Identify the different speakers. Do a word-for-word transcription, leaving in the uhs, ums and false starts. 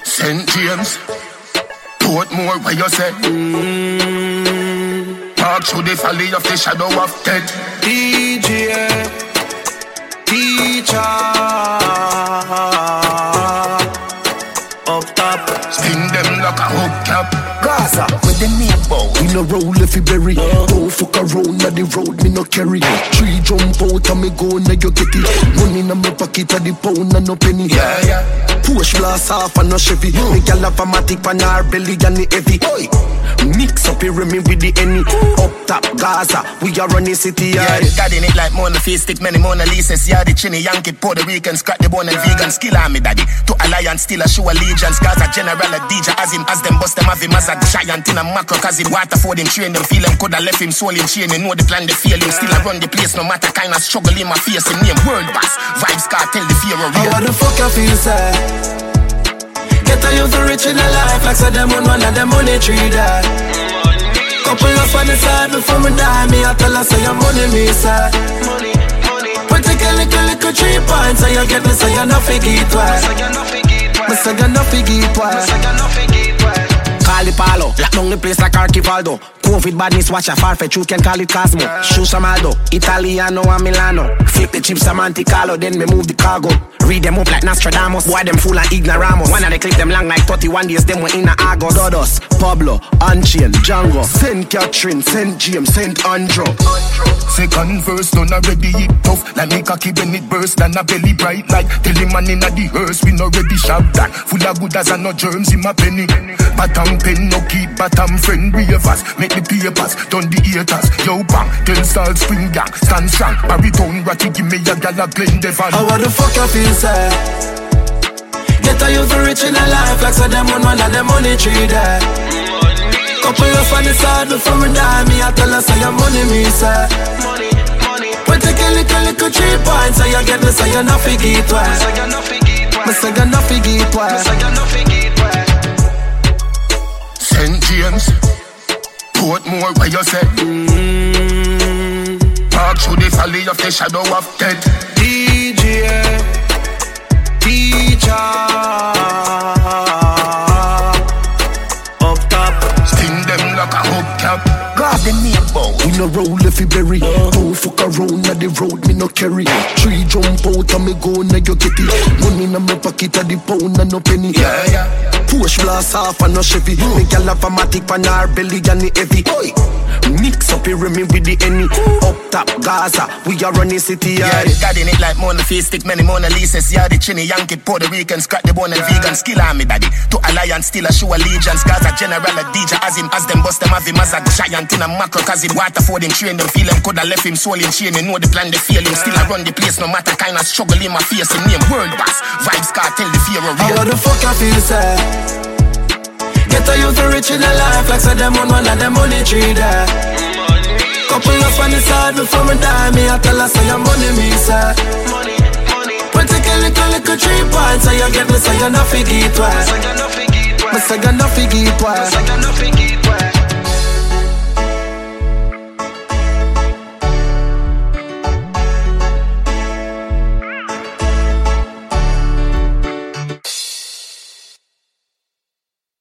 Speaker 1: Saint James, Portmore, where you say? Mm. Walk through the valley of the shadow of death.
Speaker 2: D J, teacher, up top,
Speaker 1: spin them like a hubcap.
Speaker 2: Gaza, with the knee bow.
Speaker 3: We no roll if you bury. uh. Don't fuck around on the road, me no carry. Three jump out and me go, now you get it. Money in my pocket of the pound and no penny.
Speaker 1: Yeah, yeah.
Speaker 3: Push blast off and no Chevy. Me gal have a matic pan her belly and the heavy. Oi. Mix up here me with the any. Up top Gaza, we are running city.
Speaker 1: Yeah, yeah. God in it like Mona Face, stick many Mona Lisas. Yeah, the chinny Yankee, Puerto Rican, scratch the bone and yeah. Vegan. Skill army daddy. To alliance, still a show allegiance. Gaza general a D J as him. As them bust them have him as a giant in a macro. Cause him water for him, train them, feel him. Coulda left him soul in chain. You know the plan, they feel him. Still I run the place, no matter kind of struggle in my face. Him name world boss. Vibes cartel, the fear of real.
Speaker 2: How the fuck I feel sad? Get a youth rich in a life like say them on one of them money tree that. Couple of on the side before me die, me I tell her say your money me side. Money, money. But take a little little three points, so you get me say you're not figgy twice. Me say you're not figgy twice.
Speaker 3: Call it Palo, lock down the place like Archivaldo. Covid badness watch a farfetch, you can call it Cosmo. Yeah. Shoe Samaldo, Italiano and Milano. Flip the chips a Monte Carlo, then me move the cargo. Read them up like Nostradamus, boy them full of ignoramus. One of the clip them long like thirty-one days, them were in a Argos. Dodos, Pablo, Unchain, Django, Saint Catherine, Saint James, Saint Andrew.
Speaker 1: Second verse done already it tough. Like me cocky when it burst and a belly bright like tell him man inna the hearse we no ready shout that. Full of good as and no germs in my penny. Bottom pen no keep bottom friend ravers. Make the papers, done the haters. Yo bang, ten salt spring gang. Stand strong, baritone ratty give me a gal a blend Devon.
Speaker 2: How the fuck I feel sad? Get a youth rich in a life like say them on one of them money tree that. Couple of on the side before me die, me I tell her say your money me side. Money, money. But take a little little three points, so you get me say you're not figgy twice. Me say you're not figgy twice.
Speaker 1: Saint James, Portmore, where you say?
Speaker 2: Mm.
Speaker 1: Walk through the valley of the shadow of death.
Speaker 2: D J, teacher, up top,
Speaker 1: spin them like a hubcap.
Speaker 3: God the name bow. We no roll if you bury. Don't fuck around on the road, me no carry. Three jump out and me go, now you get it. Money in my pocket of the pound and no penny.
Speaker 1: Yeah, yeah.
Speaker 3: Push blast off and no Chevy. Me gal have a matic pan her belly and the heavy. Oi. Mix up here me with the any. Up top Gaza, we are running city.
Speaker 1: Yeah, the God in it like Mona Face, stick many Mona Lisas. Yeah, the chinny Yankee, Puerto Rican, scratch the bone and yeah. Vegan. Skill army daddy. To alliance, still a show allegiance. Gaza general a D J as him. As them bust them have him as a giant in a macro. Cause him water for him, train them, feel him. Coulda left him soul in chain. You know the plan, they feel him. Still I run the place, no matter kind of struggle in my face. Him name world boss. Vibes cartel, the fear of real.
Speaker 2: How the fuck I feel sad? Get a youth rich in a life like say them on one of them money tree that. Couple of on the side before me die, me I tell her say your money me side. Money, money. But take a little little three points, so you get me say you're not figgy twice. Me say you're not figgy twice.